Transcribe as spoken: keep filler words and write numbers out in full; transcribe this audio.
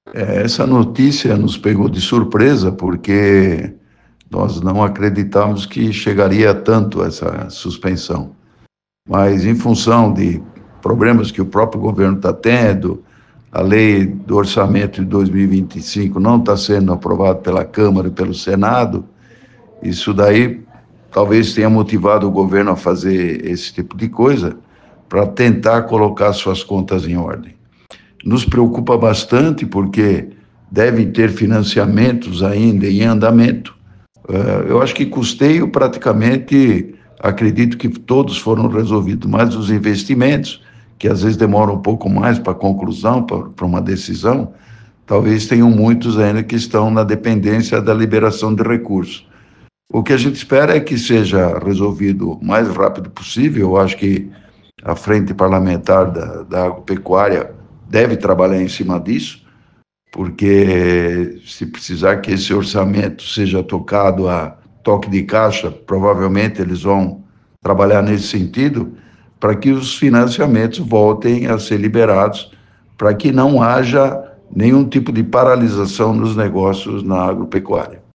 É, essa notícia nos pegou de surpresa, porque nós não acreditávamos que chegaria a tanto essa suspensão. Mas, em função de problemas que o próprio governo está tendo, a lei do orçamento de dois mil e vinte e cinco não está sendo aprovada pela Câmara e pelo Senado, isso daí talvez tenha motivado o governo a fazer esse tipo de coisa para tentar colocar suas contas em ordem. Nos preocupa bastante porque devem ter financiamentos ainda em andamento. Uh, eu acho que custeio praticamente, acredito que todos foram resolvidos, mas os investimentos, que às vezes demoram um pouco mais para a conclusão, para uma decisão, talvez tenham muitos ainda que estão na dependência da liberação de recursos. O que a gente espera é que seja resolvido o mais rápido possível. Eu acho que a frente parlamentar da, da agropecuária deve trabalhar em cima disso, porque se precisar que esse orçamento seja tocado a toque de caixa, provavelmente eles vão trabalhar nesse sentido, para que os financiamentos voltem a ser liberados, para que não haja nenhum tipo de paralisação nos negócios na agropecuária.